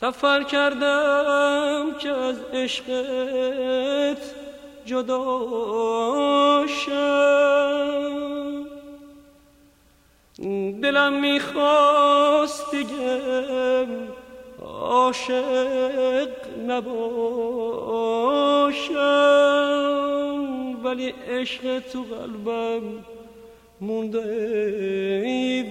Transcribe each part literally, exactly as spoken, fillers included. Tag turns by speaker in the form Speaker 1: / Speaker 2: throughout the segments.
Speaker 1: سفر کردم که از عشقت جدا شم، دلم میخواست دیگه عاشق نباشم، ولی عشق تو قلبم مونده ای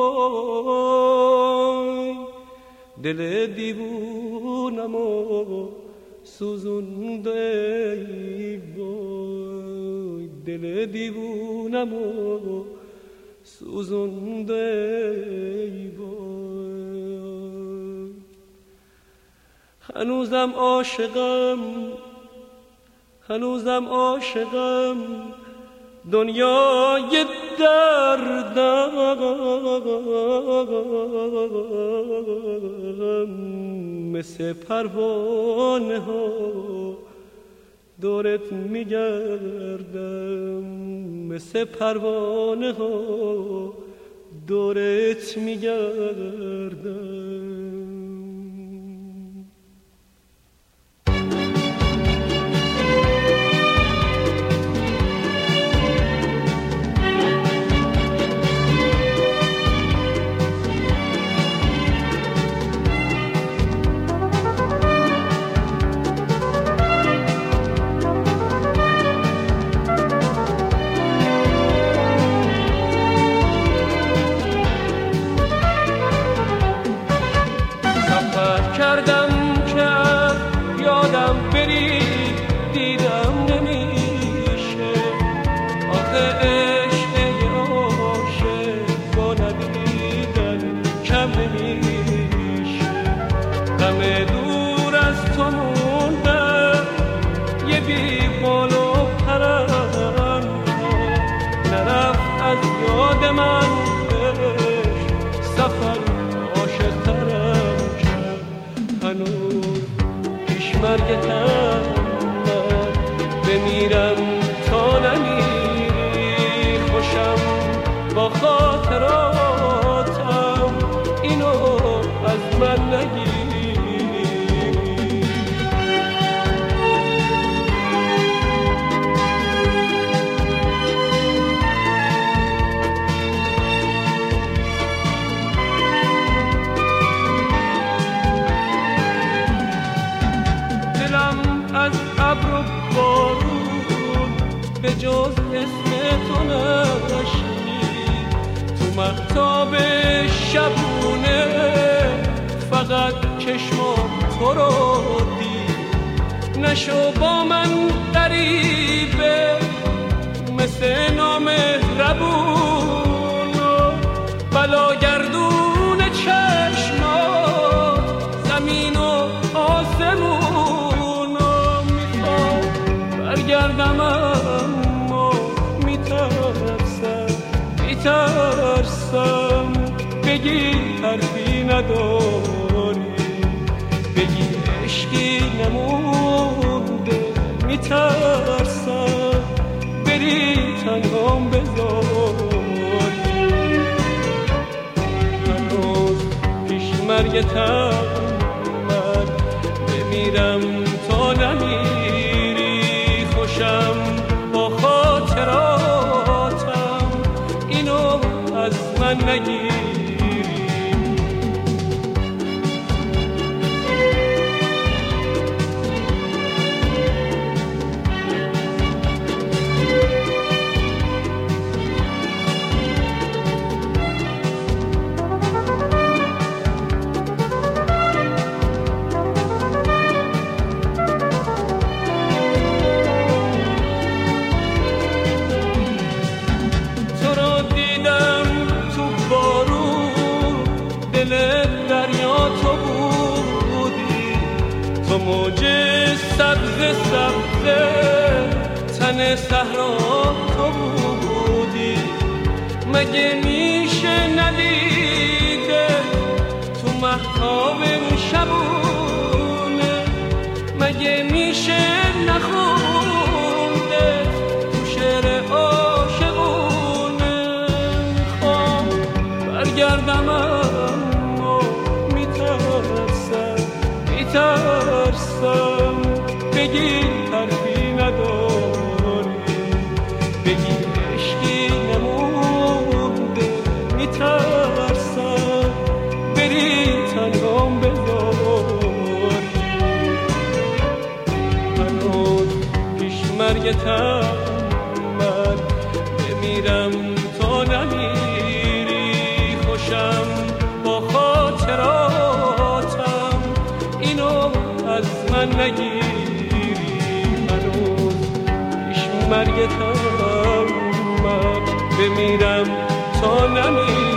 Speaker 1: وای، دل دیوونم و سوزونده ای وای، دل دیوونم و سوزونده ای وای. هنوزم عاشقم، هنوزم عاشقم، دنیای دردم، مثل پروانه ها دورت میگردم، مثل پروانه ها دورت میگردم. مرگتم من بمیرم تا نمیری، خوشم با خاطراتم، اینو از من نگیری. به جز اسم تو نشنید، تو مهتاب شبونه فقط چشمام تو رو دید. نشو با من غریبه مثل نامهربون، بلاگردون چشمات زمین و آسمون. میخوام برگردم اما میترسم، میترسم بگی حرفی نداری، بگی عشقی نمونده. میترسم بری تنهام بذاری، هنوز پیش مرگتم من بمیرم تا نمیری، خوشم با خاطراتم، اینو از من نگیری. تو موج سبز سبز تن صحرا تو بودی، مگه میشه ندیده تو مهتاب شبونه، مگه میشه نخونده تو شعر عاشقونه. میخوام برگردم اما میترسم، میترسم بگی حرفی نداری، بگی عشقی نمونده، میترسم بری تنهام بذاری. هنوز پیش مرگتم من بمیرم تا نمیری، خوشم با خاطراتم اینو از من نگیری. هنوز پیش مرگتم من بمیرم تا نمیری.